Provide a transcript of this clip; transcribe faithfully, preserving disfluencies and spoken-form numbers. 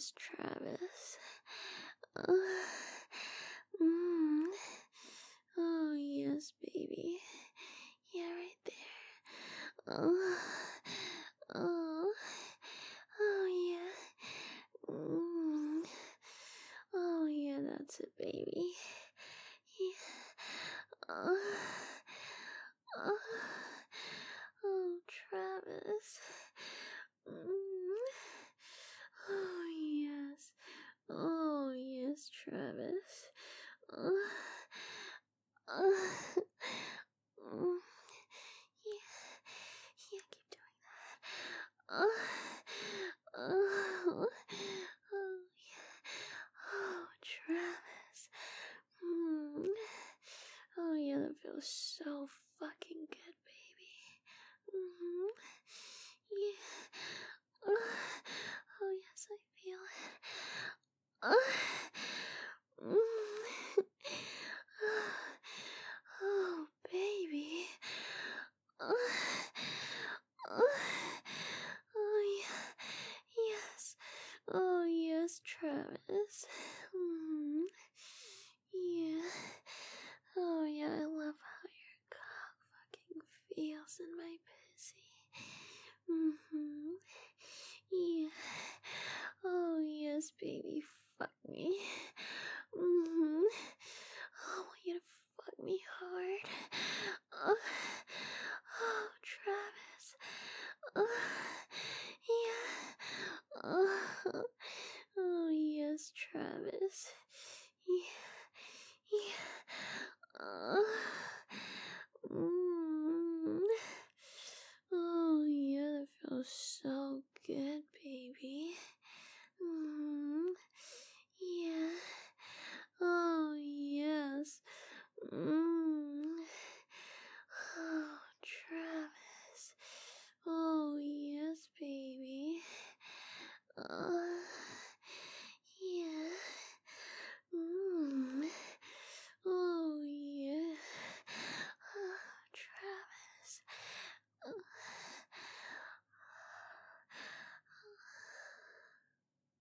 yes, Travis. Uh, mm. Oh, yes, baby. Yeah, right there. Oh, oh, oh, yeah. Mm. Oh, yeah, that's it, baby. Yeah. Oh, oh, oh, Travis. Mm. Oh, yes. Oh, yes, Travis. Uh, uh, mm, yeah, yeah, keep doing that. Uh, uh, oh, yeah. Oh, Travis. Mm. Oh, yeah, that feels so fucking good, baby. Mm-hmm. Yeah. Uh, oh, yes, I feel it. Uh, mm. Oh, baby. Uh, uh, oh, yeah. Yes. Oh, yes, Travis. Mm. Yeah. Oh, yeah, I love how your cock fucking feels in my pussy. Mm-hmm. Yeah. Oh, yes, baby, fuck me. Mm-hmm. Oh, I want you to fuck me hard. Oh, oh Travis. Oh, yeah. Oh, oh, yes, Travis. Yeah. Yeah. Oh. Mm. Oh, yeah, that feels so